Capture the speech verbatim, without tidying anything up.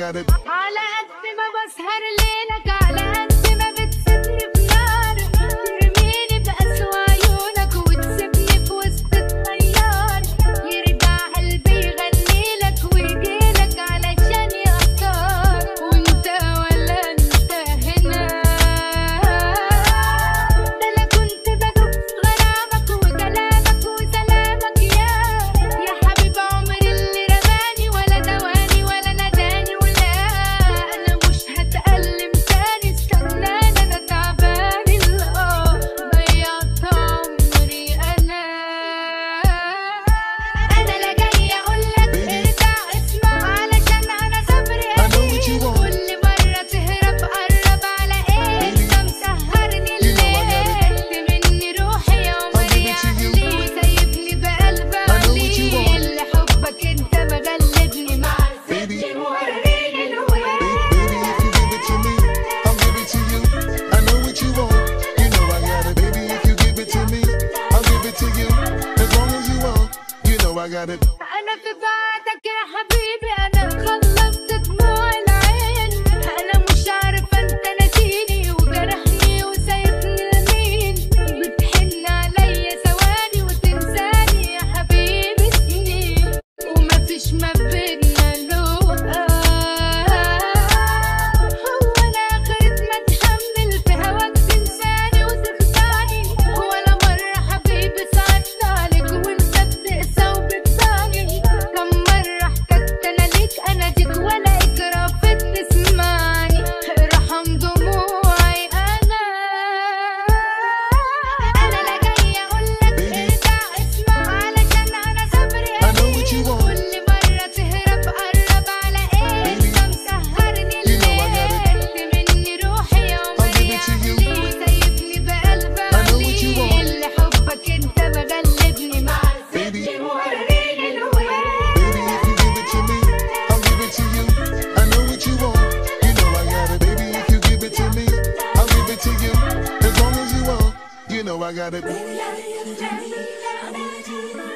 got it. على قد ما بسهر ليلك على قد ما بتسيبني في نار ترميني بأسوأ عيونك وتسيبني في وسط الطيار يرجع قلبي يغنيلك ويجيلك علشان يختار وانت ولا انت هنا ده انا كنت بدوب في غرامك وكلامك وسلامك يا يا حبيب عمري اللي رماني ولا دواني ولا نداني ولا انا مش هتألم تاني استناني انا تعباني الاه ضيعت عمري انا انا لا جاي اقولك ارجع اسمع علشان انا صبري قليل كل مرة تهرب قرب على ايه انت مسهرني الليل مني روحي يا عمري يا علي وسايبني بقلب عليل لحبك انت مغلبني مع الست موريني الويل I got it. أنا في بعدك يا حبيبي أنا خلصت دموع العين أنا مش عارفة أنت ناسيني وجرحني وسايبني لمين بتحن عليا ثواني وتنساني يا حبيبي سنين ومفيش ما بينا لقا هو أنا آخرة ما أتحمل في هواك تنساني وتخدعني ولا مرة حبيبي صعدت عليك وأنت بتقسى وبتباني كم مرة حكيت أنا ليك أناديك ولا إجرافك تسمعني ارحم دموعي أنا أنا لا جاي أقولك ارجع اسمع علشان أنا صبري قليل كل مرة تهرب قرب على إيه أنت مسهرني الليل مني روحي يا عمري يا علي وسايبني بقلب عليل لحبك أنت مغلبني مع الست موريني الويل Baby, if you give it to me, I'll give it to you. As long as you want, you know I got it. Baby, I need you, I need you.